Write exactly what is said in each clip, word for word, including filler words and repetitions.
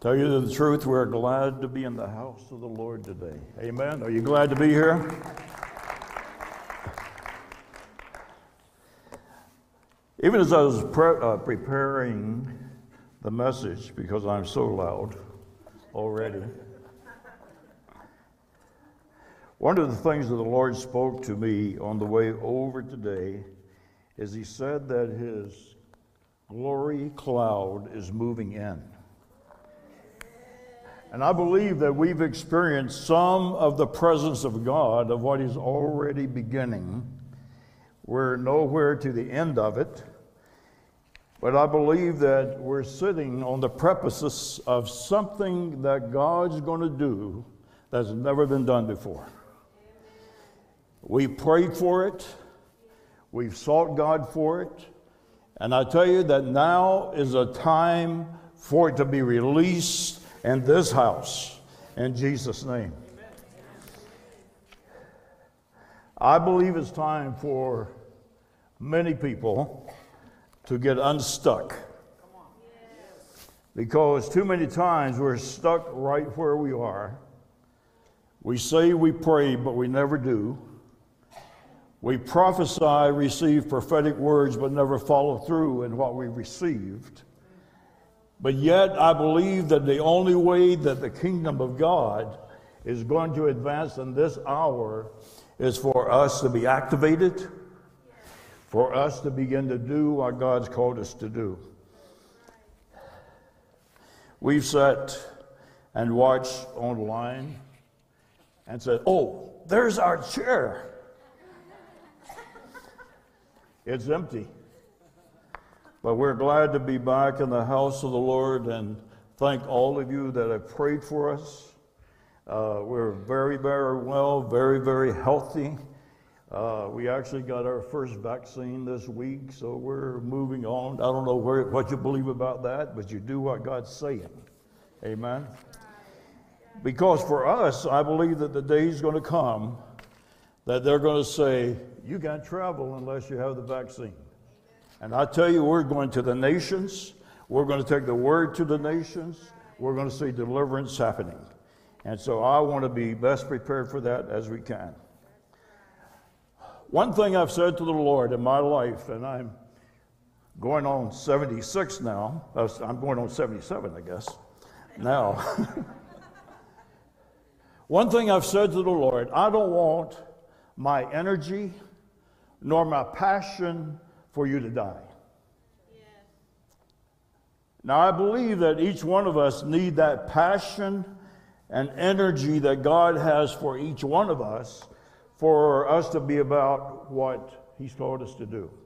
Tell you the truth, we're glad to be in the house of the Lord today. Amen. Are you glad to be here? Even as I was pre- uh, preparing the message, because I'm so loud already, one of the things that the Lord spoke to me on the way over today is He said that His glory cloud is moving in. And I believe that we've experienced some of the presence of God, of what He's already beginning. We're nowhere to the end of it, but I believe that we're sitting on the precipice of something that God's going to do that's never been done before. We prayed for it, we've sought God for it, and I tell you that now is a time for it to be released in this house, in Jesus' name. I believe it's time for many people to get unstuck. Because too many times we're stuck right where we are. We say we pray, but we never do. We prophesy, receive prophetic words, but never follow through in what we received. But yet, I believe that the only way that the kingdom of God is going to advance in this hour is for us to be activated, for us to begin to do what God's called us to do. We've sat and watched online and said, oh, there's our chair. It's empty. But we're glad to be back in the house of the Lord, and thank all of you that have prayed for us. Uh, we're very, very well, very, very healthy. Uh, we actually got our first vaccine this week, so we're moving on. I don't know where, what you believe about that, but you do what God's saying. Amen? Because for us, I believe that the day is going to come that they're going to say, you can't travel unless you have the vaccine. And I tell you, we're going to the nations. We're going to take the word to the nations. We're going to see deliverance happening. And so I want to be best prepared for that as we can. One thing I've said to the Lord in my life, and I'm going on seventy-six now. I'm going on seventy-seven, I guess, now. One thing I've said to the Lord, I don't want my energy nor my passion for you to die. Yes. Now, I believe that each one of us need that passion and energy that God has for each one of us for us to be about what He's called us to do.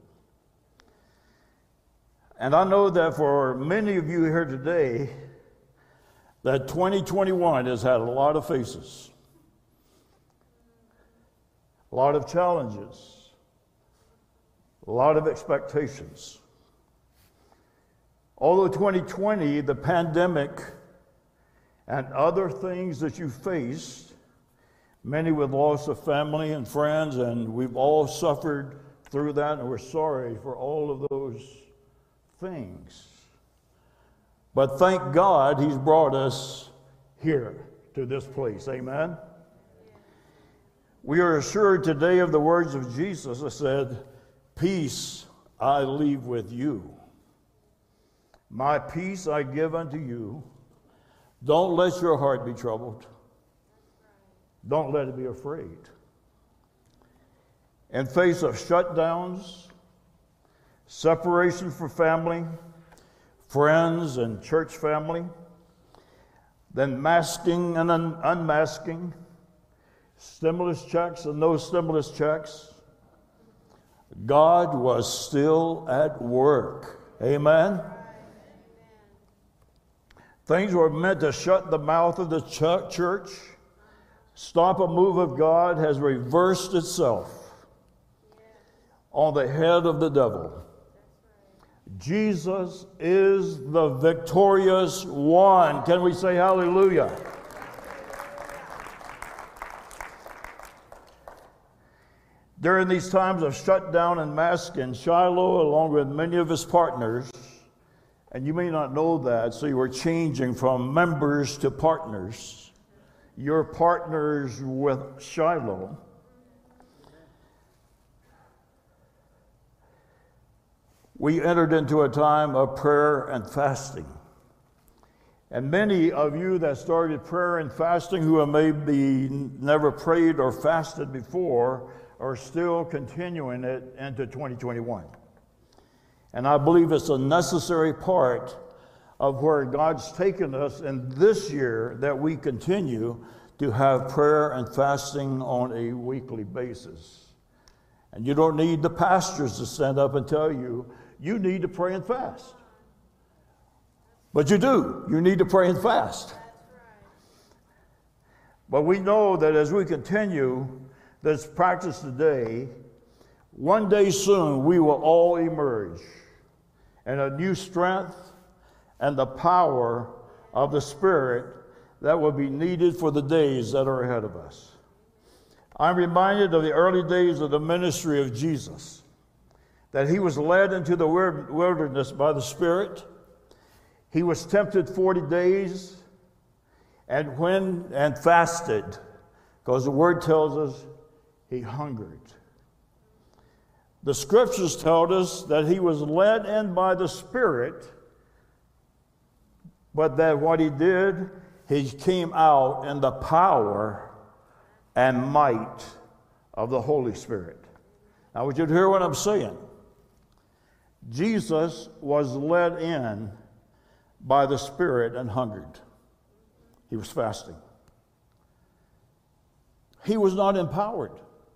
And I know that for many of you here today, that twenty twenty-one has had a lot of faces, a lot of challenges, a lot of expectations. Although twenty twenty, the pandemic and other things that you faced, many with loss of family and friends, and we've all suffered through that, and we're sorry for all of those things. But thank God He's brought us here to this place. Amen? We are assured today of the words of Jesus that said, peace I leave with you. My peace I give unto you. Don't let your heart be troubled. Don't let it be afraid. In face of shutdowns, separation from family, friends and church family, then masking and un- unmasking, stimulus checks and no stimulus checks, God was still at work. Amen? Amen? Things were meant to shut the mouth of the ch- church. Stop a move of God has reversed itself on the head of the devil. Jesus is the victorious one. Can we say hallelujah? During these times of shutdown and masking, Shiloh, along with many of his partners, And you may not know that, so you are changing from members to partners. You're partners with Shiloh. We entered into a time of prayer and fasting. And many of you that started prayer and fasting who have maybe never prayed or fasted before are still continuing it into twenty twenty-one. And I believe it's a necessary part of where God's taken us in this year, that we continue to have prayer and fasting on a weekly basis. And you don't need the pastors to stand up and tell you, you need to pray and fast. But you do. You need to pray and fast. But we know that as we continue this practice today, one day soon we will all emerge in a new strength and the power of the Spirit that will be needed for the days that are ahead of us. I'm reminded of the early days of the ministry of Jesus, that he was led into the wilderness by the Spirit. He was tempted forty days and when and fasted, because the word tells us he hungered. The scriptures tell us that he was led in by the Spirit, but that what he did, he came out in the power and might of the Holy Spirit. Now, I want you to hear what I'm saying. Jesus was led in by the Spirit and hungered. He was fasting. He was not empowered.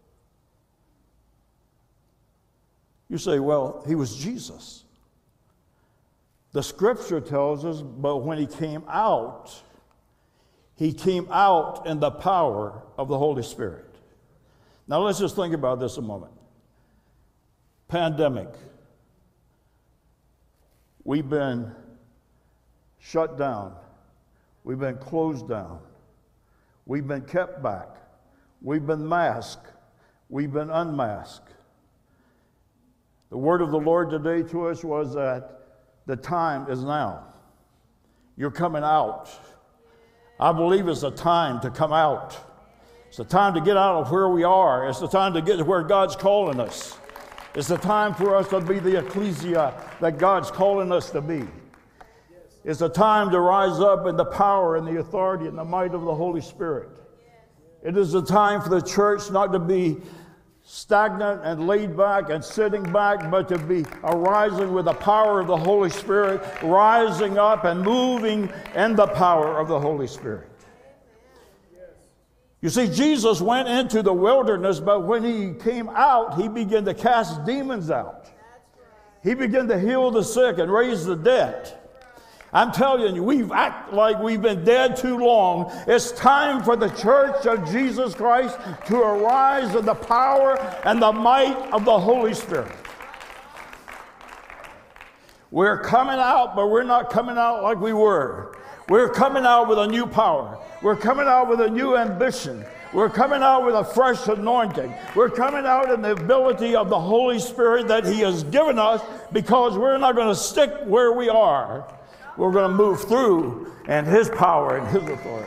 You say, well, he was Jesus. The scripture tells us, but when he came out, he came out in the power of the Holy Spirit. Now let's just think about this a moment. Pandemic. We've been shut down. We've been closed down. We've been kept back. We've been masked. We've been unmasked. The word of the Lord today to us was that the time is now. You're coming out. I believe it's a time to come out. It's the time to get out of where we are. It's the time to get to where God's calling us. It's the time for us to be the ecclesia that God's calling us to be. It's a time to rise up in the power and the authority and the might of the Holy Spirit. It is a time for the church not to be stagnant and laid back and sitting back, but to be arising with the power of the Holy Spirit, rising up and moving in the power of the Holy Spirit. You see, Jesus went into the wilderness, but when he came out, he began to cast demons out. He began to heal the sick and raise the dead. I'm telling you, we've acted like we've been dead too long. It's time for the church of Jesus Christ to arise in the power and the might of the Holy Spirit. We're coming out, but we're not coming out like we were. We're coming out with a new power. We're coming out with a new ambition. We're coming out with a fresh anointing. We're coming out in the ability of the Holy Spirit that he has given us, because we're not going to stick where we are. We're going to move through in his power and his authority.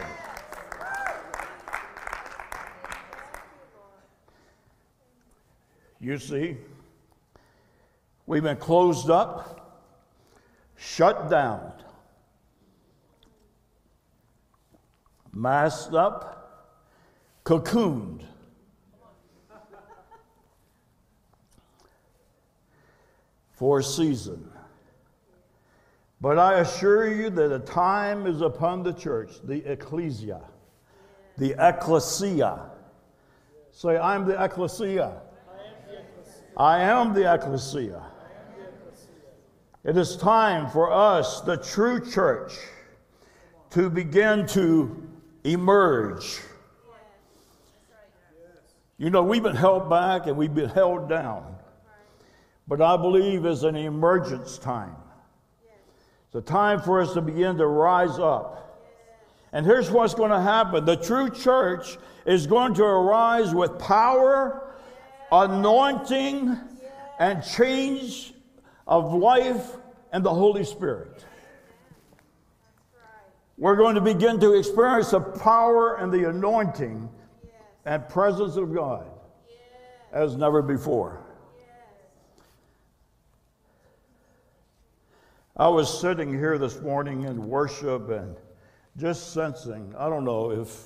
You see, we've been closed up, shut down, masked up, cocooned. For a season. But I assure you that a time is upon the church, the ecclesia, the ecclesia. Say, I'm the ecclesia. I am the ecclesia. It is time for us, the true church, to begin to emerge. You know, we've been held back and we've been held down. But I believe it's an emergence time. It's a time for us to begin to rise up. And here's what's going to happen. The true church is going to arise with power, anointing, and change of life and the Holy Spirit. We're going to begin to experience the power and the anointing and presence of God as never before. I was sitting here this morning in worship and just sensing, I don't know if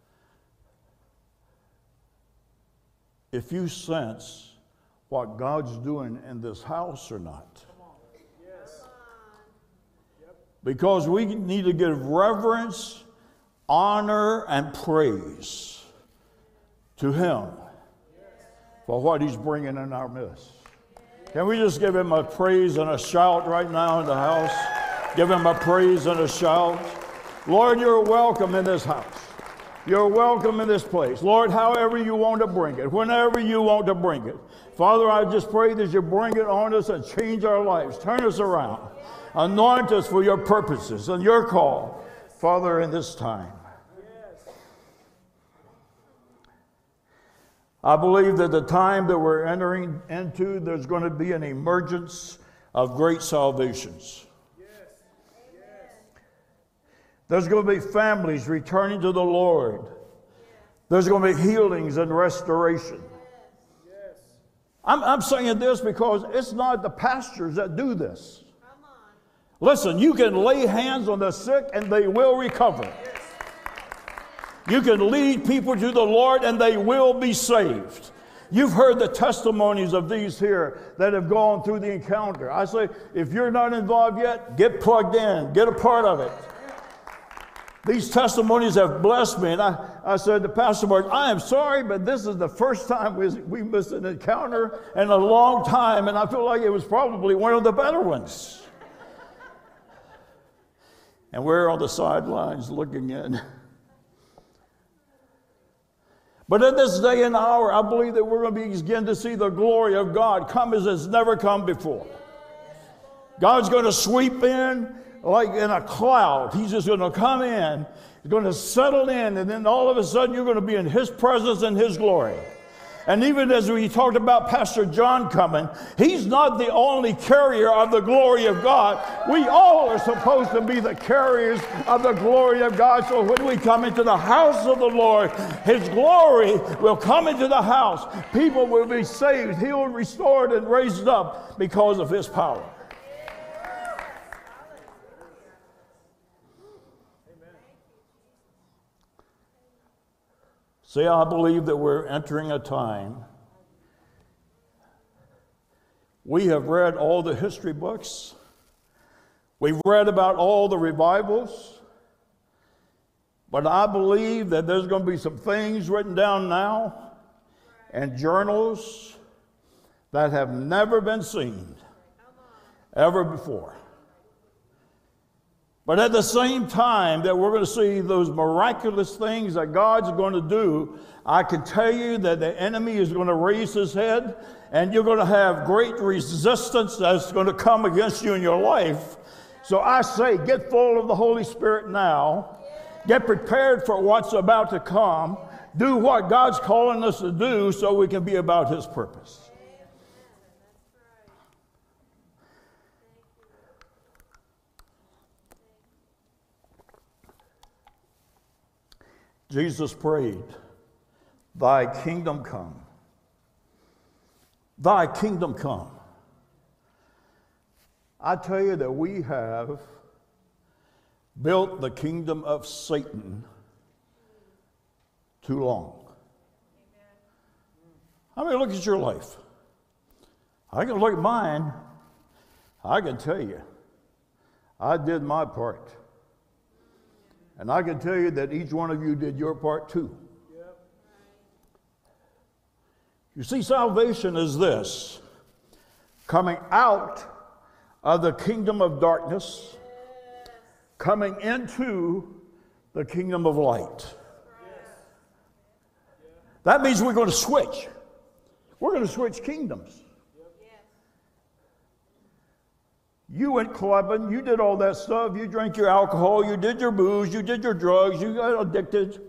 if you sense what God's doing in this house or not. Yes. Because we need to give reverence, honor, and praise to Him for what He's bringing in our midst. Can we just give Him a praise and a shout right now in the house? Give Him a praise and a shout. Lord, you're welcome in this house. You're welcome in this place. Lord, however you want to bring it, whenever you want to bring it. Father, I just pray that you bring it on us and change our lives. Turn us around. Anoint us for your purposes and your call, Father, in this time. I believe that the time that we're entering into, there's going to be an emergence of great salvations. Yes. Yes. There's going to be families returning to the Lord. There's going to be healings and restoration. Yes. I'm, I'm saying this because it's not the pastors that do this. Listen, you can lay hands on the sick and they will recover. You can lead people to the Lord and they will be saved. You've heard the testimonies of these here that have gone through the encounter. I say, if you're not involved yet, get plugged in, get a part of it. These testimonies have blessed me. And I, I said to Pastor Mark, I am sorry, but this is the first time we, we missed an encounter in a long time, and I feel like it was probably one of the better ones. And we're on the sidelines looking in. But in this day and hour, I believe that we're going to begin to see the glory of God come as it's never come before. God's going to sweep in like in a cloud. He's just going to come in. He's going to settle in, and then all of a sudden you're going to be in His presence and His glory. And even as we talked about Pastor John coming, he's not the only carrier of the glory of God. We all are supposed to be the carriers of the glory of God. So when we come into the house of the Lord, His glory will come into the house. People will be saved, healed, restored, and raised up because of His power. See, I believe that we're entering a time. We have read all the history books. We've read about all the revivals. But I believe that there's going to be some things written down now and journals that have never been seen ever before. But at the same time that we're going to see those miraculous things that God's going to do, I can tell you that the enemy is going to raise his head, and you're going to have great resistance that's going to come against you in your life. So I say, get full of the Holy Spirit now. Get prepared for what's about to come. Do what God's calling us to do so we can be about His purpose. Jesus prayed, "Thy kingdom come. Thy kingdom come." I tell you that we have built the kingdom of Satan too long. I mean, look at your life. I can look at mine. I can tell you, I did my part. And I can tell you that each one of you did your part too. Yep. You see, salvation is this: coming out of the kingdom of darkness, coming into the kingdom of light. That means we're going to switch. We're going to switch kingdoms. You went clubbing, you did all that stuff, you drank your alcohol, you did your booze, you did your drugs, you got addicted.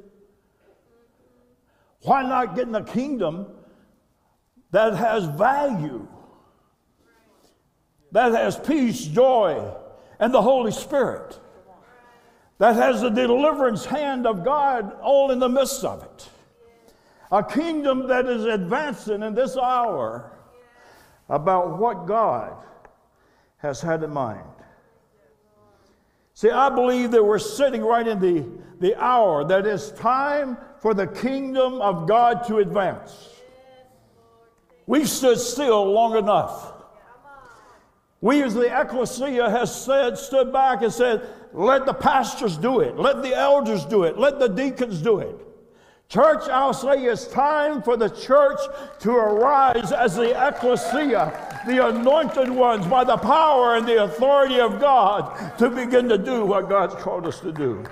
Why not get in a kingdom that has value? that has peace, joy, and the Holy Spirit, that has the deliverance hand of God all in the midst of it. A kingdom that is advancing in this hour about what God has had in mind. See, I believe that we're sitting right in the, the hour that is time for the kingdom of God to advance. We've stood still long enough. We as the ecclesia has said, stood back and said, let the pastors do it. Let the elders do it. Let the deacons do it. Church, I'll say it's time for the church to arise as the ecclesia, the anointed ones, by the power and the authority of God, to begin to do what God's called us to do.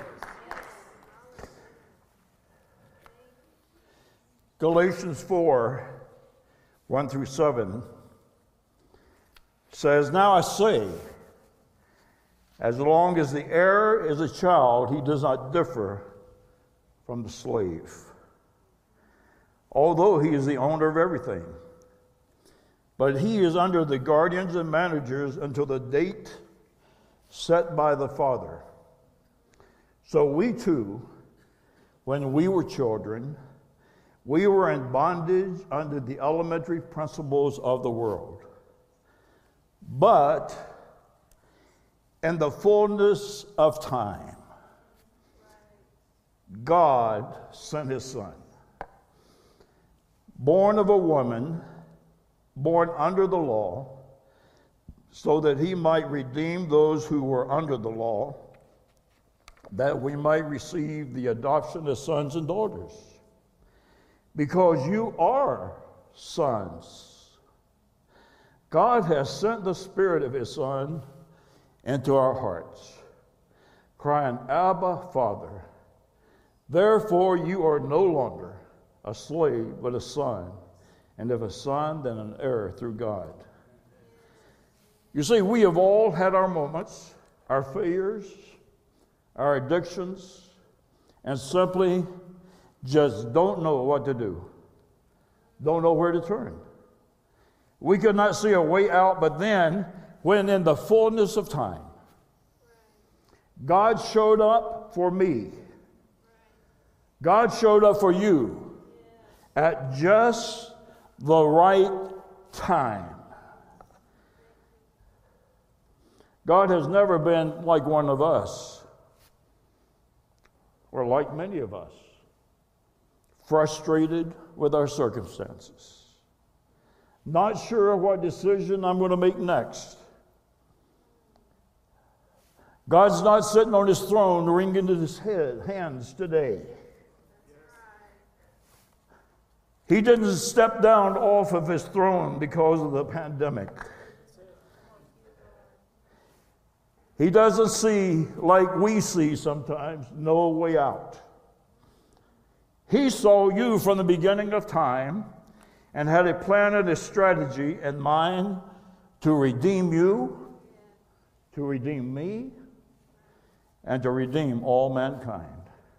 Galatians four, one through seven says, now I say, as long as the heir is a child, he does not differ from the slave, although he is the owner of everything. But he is under the guardians and managers until the date set by the Father. So we too, when we were children, we were in bondage under the elementary principles of the world. But in the fullness of time, God sent his Son, born of a woman, born under the law, so that he might redeem those who were under the law, that we might receive the adoption as sons and daughters. Because you are sons. God has sent the Spirit of his Son into our hearts, crying, Abba, Father. Therefore you are no longer a slave, but a son, and if a son, then an heir through God. You see, we have all had our moments, our failures, our addictions, and simply just don't know what to do. Don't know where to turn. We could not see a way out, but then, when in the fullness of time, God showed up for me. God showed up for you at just the right time. God has never been like one of us, or like many of us, frustrated with our circumstances, not sure what decision I'm going to make next. God's not sitting on his throne wringing his head, hands today. He didn't step down off of his throne because of the pandemic. He doesn't see, like we see sometimes, no way out. He saw you from the beginning of time and had a plan and a strategy in mind to redeem you, to redeem me, and to redeem all mankind.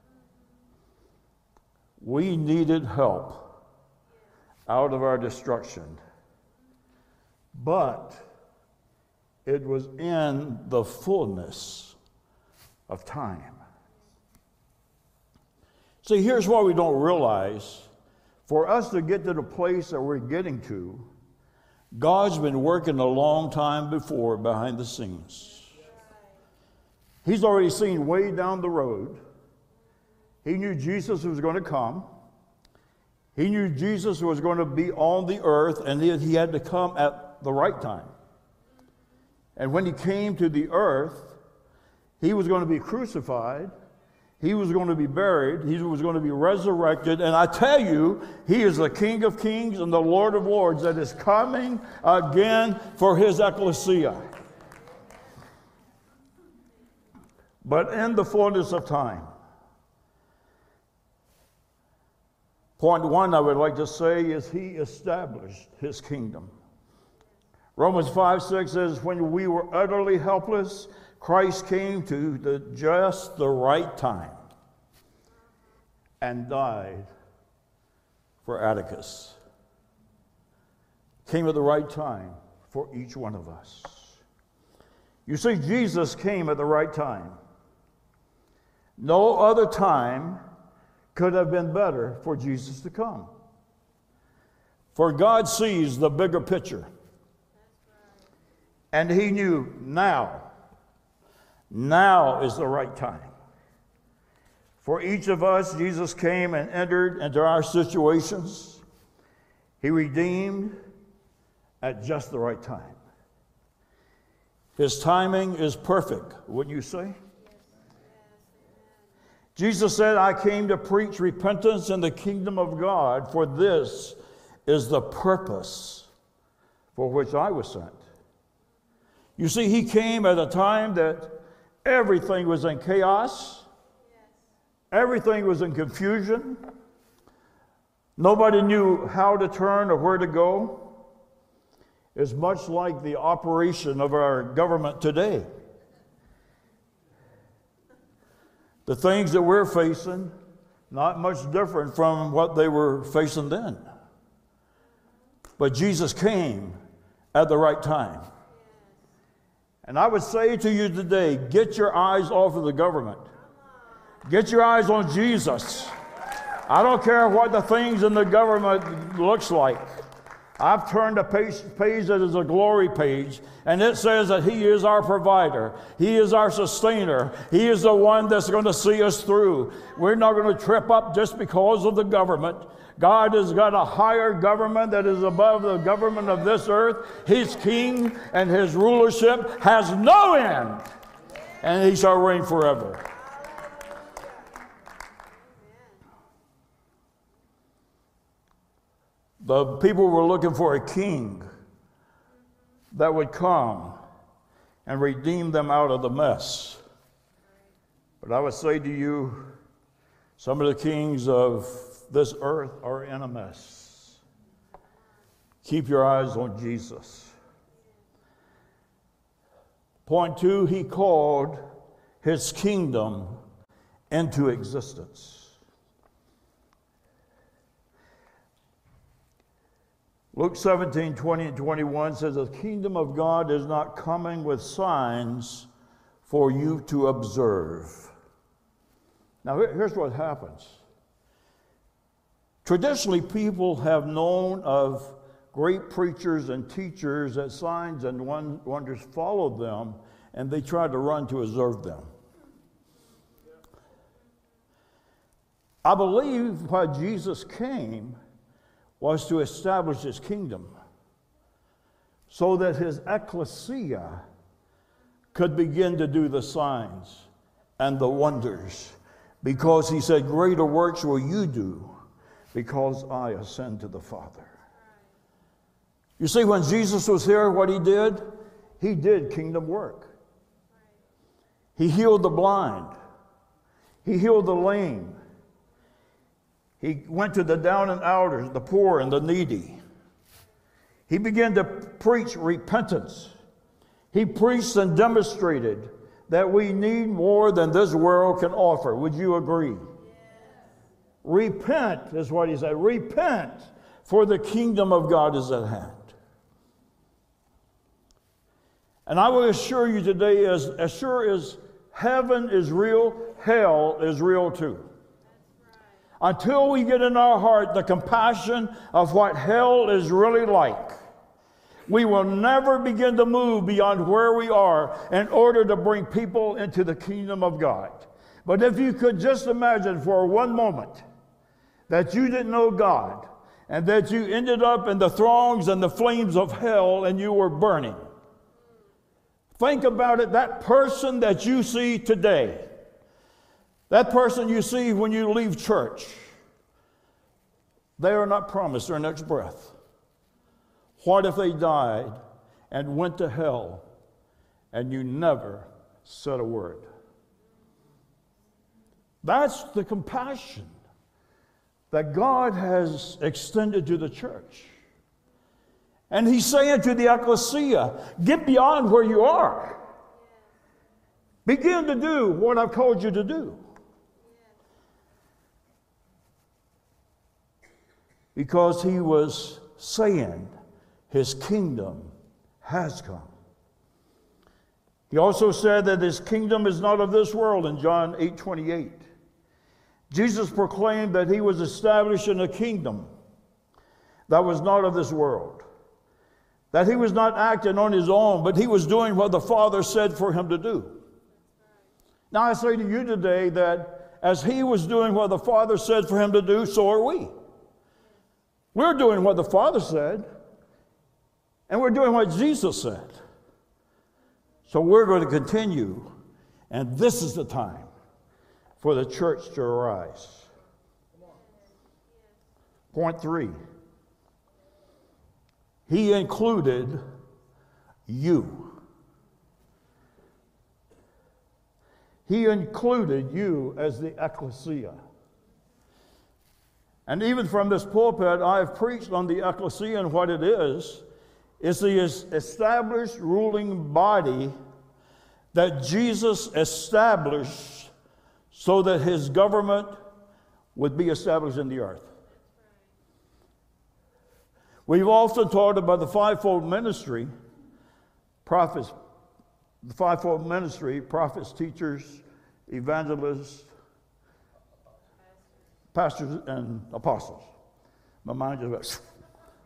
We needed help out of our destruction, but it was in the fullness of time. See, here's what we don't realize. For us to get to the place that we're getting to, God's been working a long time before behind the scenes. He's already seen way down the road. He knew Jesus was going to come. He knew Jesus was going to be on the earth, and he, he had to come at the right time. And when he came to the earth, he was going to be crucified. He was going to be buried. He was going to be resurrected. And I tell you, he is the King of Kings and the Lord of Lords that is coming again for his ecclesia. But in the fullness of time. Point one I would like to say is he established his kingdom. Romans five six says, when we were utterly helpless, Christ came to the just the right time and died for Atticus. Came at the right time for each one of us. You see, Jesus came at the right time. No other time could have been better for Jesus to come. For God sees the bigger picture. And he knew now, now is the right time. For each of us, Jesus came and entered into our situations. He redeemed at just the right time. His timing is perfect, wouldn't you say? Jesus said, I came to preach repentance in the kingdom of God, for this is the purpose for which I was sent. You see, he came at a time that everything was in chaos. Everything was in confusion. Nobody knew how to turn or where to go. It's much like the operation of our government today. The things that we're facing, not much different from what they were facing then. But Jesus came at the right time. And I would say to you today, get your eyes off of the government. Get your eyes on Jesus. I don't care what the things in the government looks like. I've turned a page, page that is a glory page, and it says that he is our provider. He is our sustainer. He is the one that's going to see us through. We're not going to trip up just because of the government. God has got a higher government that is above the government of this earth. His king and his rulership has no end, and he shall reign forever. The people were looking for a king that would come and redeem them out of the mess. But I would say to you, some of the kings of this earth are in a mess. Keep your eyes on Jesus. Point two, he called his kingdom into existence. Luke seventeen, twenty and twenty-one says, the kingdom of God is not coming with signs for you to observe. Now, here's what happens. Traditionally, people have known of great preachers and teachers that signs and wonders followed them, and they tried to run to observe them. I believe why Jesus came was to establish his kingdom so that his ecclesia could begin to do the signs and the wonders, because he said, greater works will you do because I ascend to the Father. You see, when Jesus was here, what he did, he did kingdom work. He healed the blind. He healed the lame. He went to the down and outers, the poor and the needy. He began to preach repentance. He preached and demonstrated that we need more than this world can offer. Would you agree? Yes. Repent is what he said. Repent, for the kingdom of God is at hand. And I will assure you today, as, as sure as heaven is real, hell is real too. Until we get in our heart the compassion of what hell is really like, we will never begin to move beyond where we are in order to bring people into the kingdom of God. But if you could just imagine for one moment that you didn't know God and that you ended up in the throngs and the flames of hell and you were burning. Think about it, that person that you see today, that person you see when you leave church, they are not promised their next breath. What if they died and went to hell and you never said a word? That's the compassion that God has extended to the church. And he's saying to the ecclesia, get beyond where you are. Begin to do what I've called you to do. Because he was saying his kingdom has come. He also said that his kingdom is not of this world in John eight twenty-eight. Jesus proclaimed that he was establishing a kingdom that was not of this world. That he was not acting on his own, but he was doing what the Father said for him to do. Now I say to you today that as he was doing what the Father said for him to do, so are we. We're doing what the Father said, and we're doing what Jesus said. So we're going to continue, and this is the time for the church to arise. Point three. He included you. He included you as the ecclesia. And even from this pulpit, I've preached on the ecclesia and what it is. It's the established ruling body that Jesus established so that his government would be established in the earth. We've often talked about the fivefold ministry, prophets, the fivefold ministry, prophets, teachers, evangelists, pastors, and apostles. My mind just went.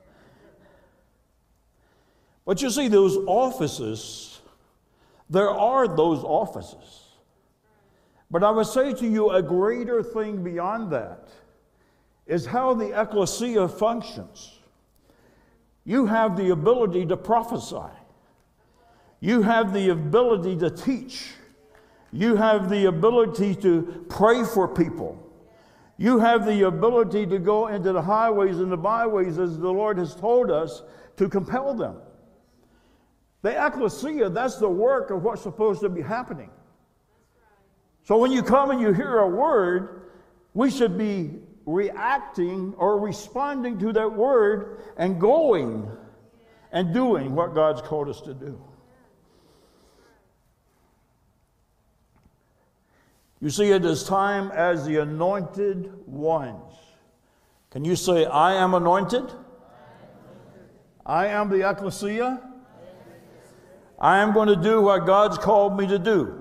But you see, those offices, there are those offices. But I would say to you, a greater thing beyond that is how the ecclesia functions. You have the ability to prophesy. You have the ability to teach. You have the ability to pray for people. You have the ability to go into the highways and the byways as the Lord has told us to compel them. The ecclesia, that's the work of what's supposed to be happening. So when you come and you hear a word, we should be reacting or responding to that word and going and doing what God's called us to do. You see, it is time as the anointed ones. Can you say, I am anointed? I am the ecclesia. I am going to do what God's called me to do.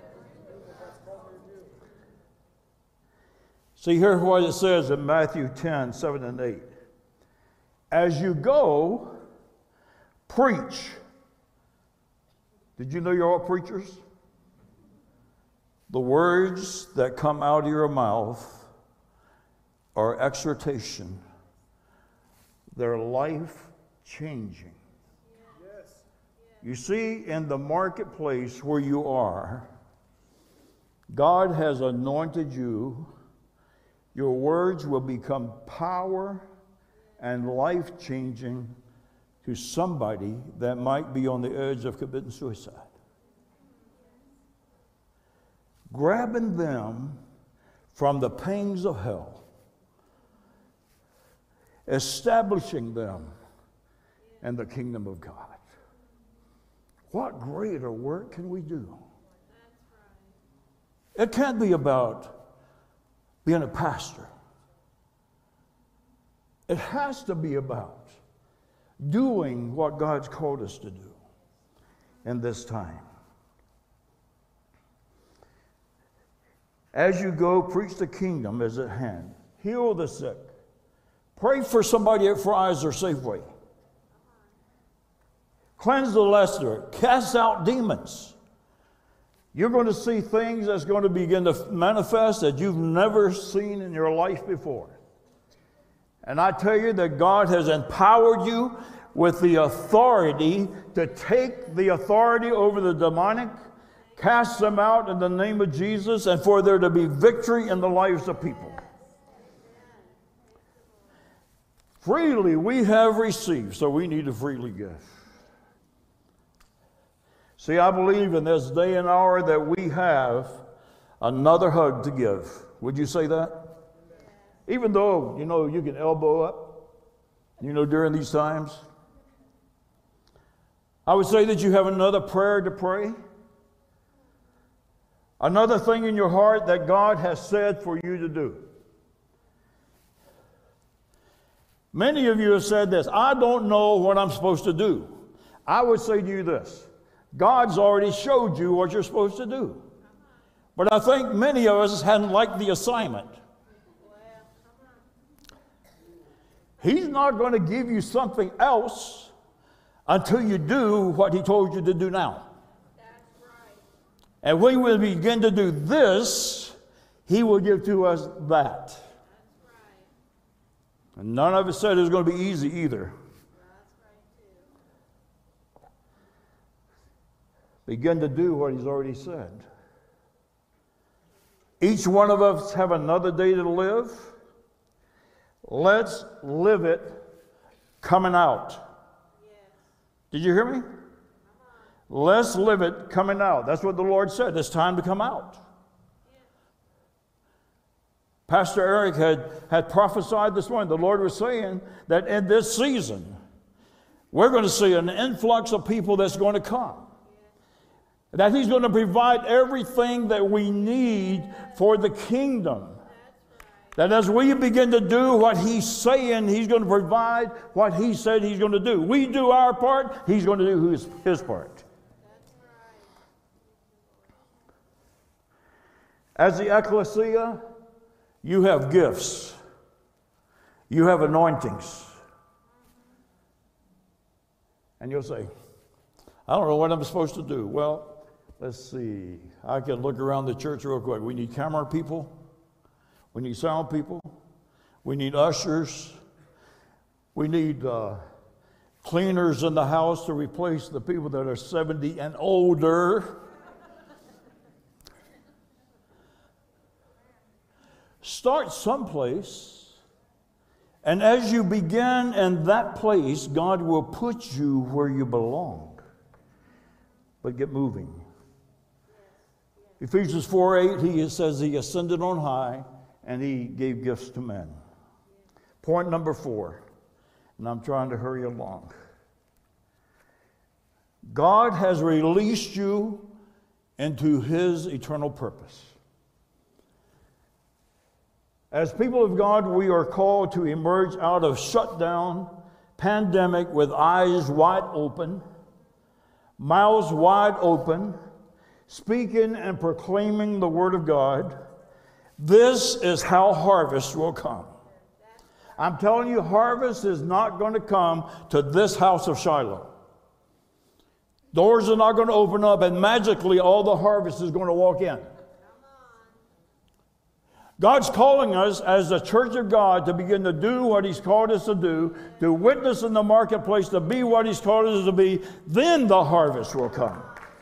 See, here's what it says in Matthew ten, seven and eight. As you go, preach. Did you know you're all preachers? The words that come out of your mouth are exhortation. They're life-changing. Yes. You see, in the marketplace where you are, God has anointed you. Your words will become power and life-changing to somebody that might be on the edge of committing suicide. Grabbing them from the pangs of hell, establishing them in the kingdom of God. What greater work can we do? It can't be about being a pastor. It has to be about doing what God's called us to do in this time. As you go, preach the kingdom is at hand. Heal the sick. Pray for somebody at Fry's or Safeway. Cleanse the leper. Cast out demons. You're going to see things that's going to begin to manifest that you've never seen in your life before. And I tell you that God has empowered you with the authority to take the authority over the demonic, cast them out in the name of Jesus, and for there to be victory in the lives of people. Freely we have received, so we need to freely give. See, I believe in this day and hour that we have another hug to give. Would you say that? Even though, you know, you can elbow up, you know, during these times. I would say that you have another prayer to pray. Another thing in your heart that God has said for you to do. Many of you have said this, I don't know what I'm supposed to do. I would say to you this, God's already showed you what you're supposed to do. But I think many of us hadn't liked the assignment. He's not going to give you something else until you do what he told you to do now. That's right. And when we begin to do this, he will give to us that. That's right. And none of us said it was going to be easy either. That's right too. Begin to do what he's already said. Each one of us have another day to live. Let's live it coming out. Yes. Did you hear me? Let's live it coming out. That's what the Lord said. It's time to come out. Yes. Pastor Eric had, had prophesied this morning. The Lord was saying that in this season, we're going to see an influx of people that's going to come. That he's going to provide everything that we need for the kingdom. That as we begin to do what he's saying, he's going to provide what he said he's going to do. We do our part, he's going to do his, his part. As the ecclesia, you have gifts. You have anointings. And you'll say, I don't know what I'm supposed to do. Well, let's see. I can look around the church real quick. We need camera people. We need sound people. We need ushers. We need uh, cleaners in the house to replace the people that are seventy and older. Start someplace, and as you begin in that place, God will put you where you belong. But get moving. Ephesians four eight, he says he ascended on high, and he gave gifts to men. Point number four, and I'm trying to hurry along. God has released you into his eternal purpose. As people of God, we are called to emerge out of shutdown, pandemic with eyes wide open, mouths wide open, speaking and proclaiming the word of God. This is how harvest will come. I'm telling you, harvest is not going to come to this house of Shiloh. Doors are not going to open up and magically all the harvest is going to walk in. God's calling us as the church of God to begin to do what he's called us to do, to witness in the marketplace, to be what he's called us to be. Then the harvest will come.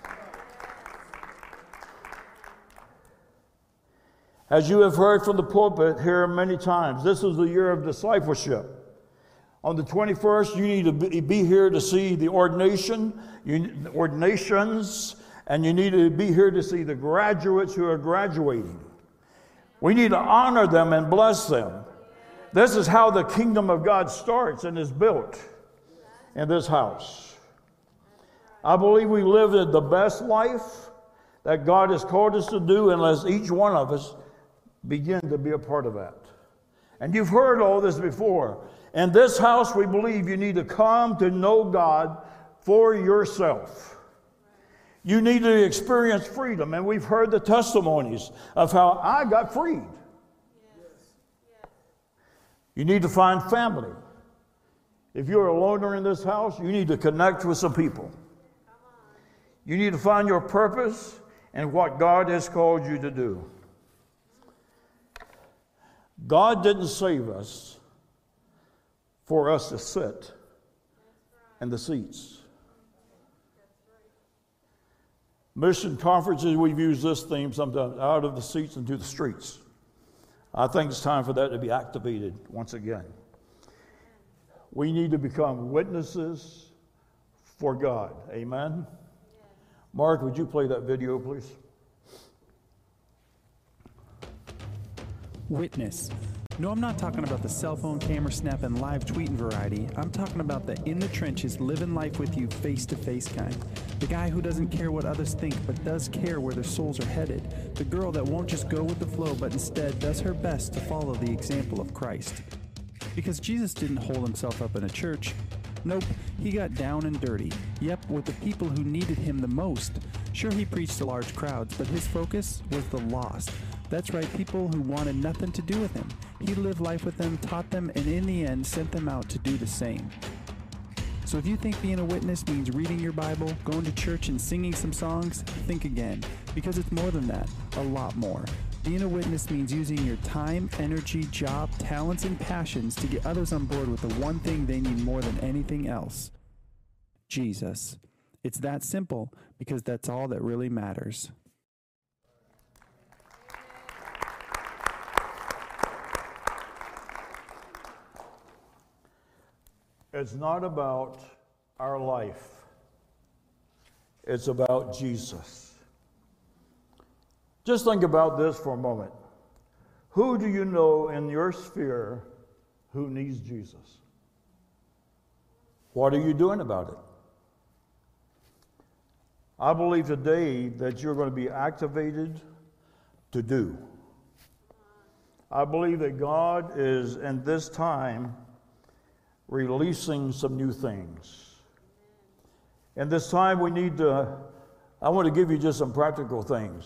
As you have heard from the pulpit here many times, this is the year of discipleship. On the twenty-first, you need to be here to see the ordination, you, ordinations, and you need to be here to see the graduates who are graduating. We need to honor them and bless them. This is how the kingdom of God starts and is built in this house. I believe we live in the best life that God has called us to do unless each one of us begin to be a part of that. And you've heard all this before. In this house, we believe you need to come to know God for yourself. You need to experience freedom. And we've heard the testimonies of how I got freed. Yes. Yes. You need to find family. If you're a loner in this house, you need to connect with some people. Come on. You need to find your purpose and what God has called you to do. God didn't save us for us to sit in the seats. Mission conferences, we've used this theme sometimes, out of the seats into the streets. I think it's time for that to be activated once again. We need to become witnesses for God. Amen? Mark, would you play that video, please? Witness. No, I'm not talking about the cell phone camera snap and live tweeting variety. I'm talking about the in the trenches, living life with you face to face kind. The guy who doesn't care what others think but does care where their souls are headed. The girl that won't just go with the flow but instead does her best to follow the example of Christ. Because Jesus didn't hold himself up in a church. Nope, he got down and dirty. Yep, with the people who needed him the most. Sure, he preached to large crowds, but his focus was the lost. That's right, people who wanted nothing to do with him. He lived life with them, taught them, and in the end sent them out to do the same. So if you think being a witness means reading your Bible, going to church, and singing some songs, think again, because it's more than that, a lot more. Being a witness means using your time, energy, job, talents, and passions to get others on board with the one thing they need more than anything else: Jesus. It's that simple, because that's all that really matters. It's not about our life. It's about Jesus. Just think about this for a moment. Who do you know in your sphere who needs Jesus? What are you doing about it? I believe today that you're going to be activated to do. I believe that God is in this time releasing some new things. And this time we need to, I want to give you just some practical things.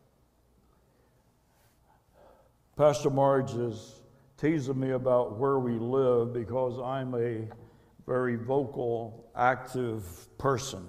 Pastor Marge is teasing me about where we live because I'm a very vocal, active person.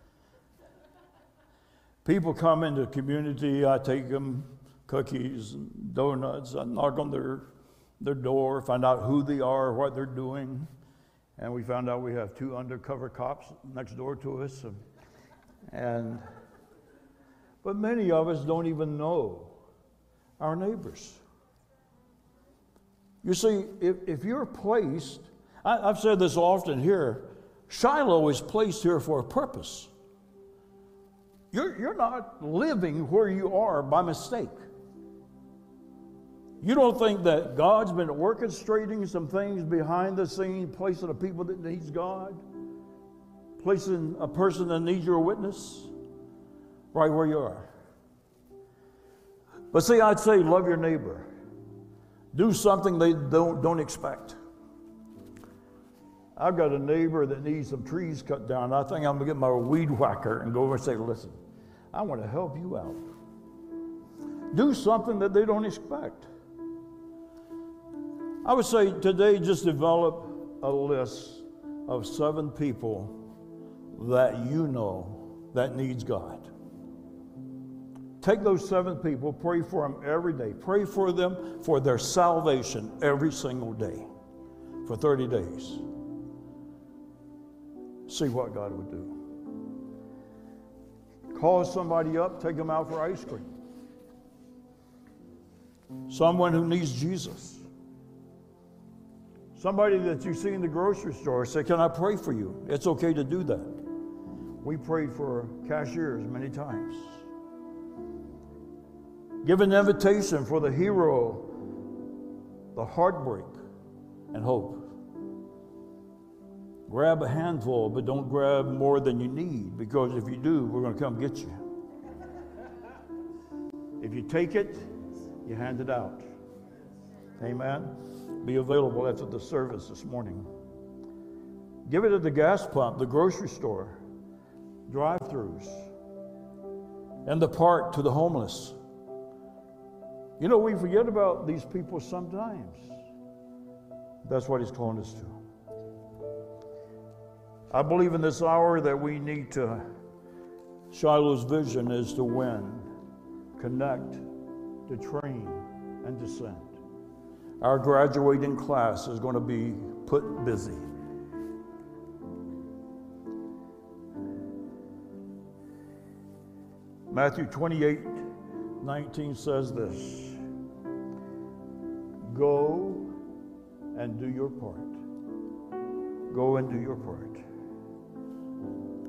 People come into the community, I take them cookies and donuts, I knock on their, their door, find out who they are, what they're doing. And we found out we have two undercover cops next door to us. And, and but many of us don't even know our neighbors. You see, if, if you're placed, I, I've said this often here, Shiloh is placed here for a purpose. You're, you're not living where you are by mistake. You don't think that God's been orchestrating some things behind the scenes, placing a people that needs God, placing a person that needs your witness right where you are. But see, I'd say love your neighbor. Do something they don't, don't expect. I've got a neighbor that needs some trees cut down. I think I'm going to get my weed whacker and go over and say, listen, I want to help you out. Do something that they don't expect. I would say today just develop a list of seven people that you know that needs God. Take those seven people, pray for them every day. Pray for them for their salvation every single day for thirty days. See what God would do. Call somebody up, take them out for ice cream. Someone who needs Jesus. Somebody that you see in the grocery store, say, can I pray for you? It's okay to do that. We prayed for cashiers many times. Give an invitation for the hero, the heartbreak, and hope. Grab a handful, but don't grab more than you need, because if you do, we're going to come get you. If you take it, you hand it out. Amen. Be available after the service this morning. Give it at the gas pump, the grocery store, drive-thrus, and the park to the homeless. You know, we forget about these people sometimes. That's what he's calling us to. I believe in this hour that we need to, Shiloh's vision is to win, connect, to train, and to send. Our graduating class is going to be put busy. Matthew twenty-eight nineteen says this: go and do your part. Go and do your part.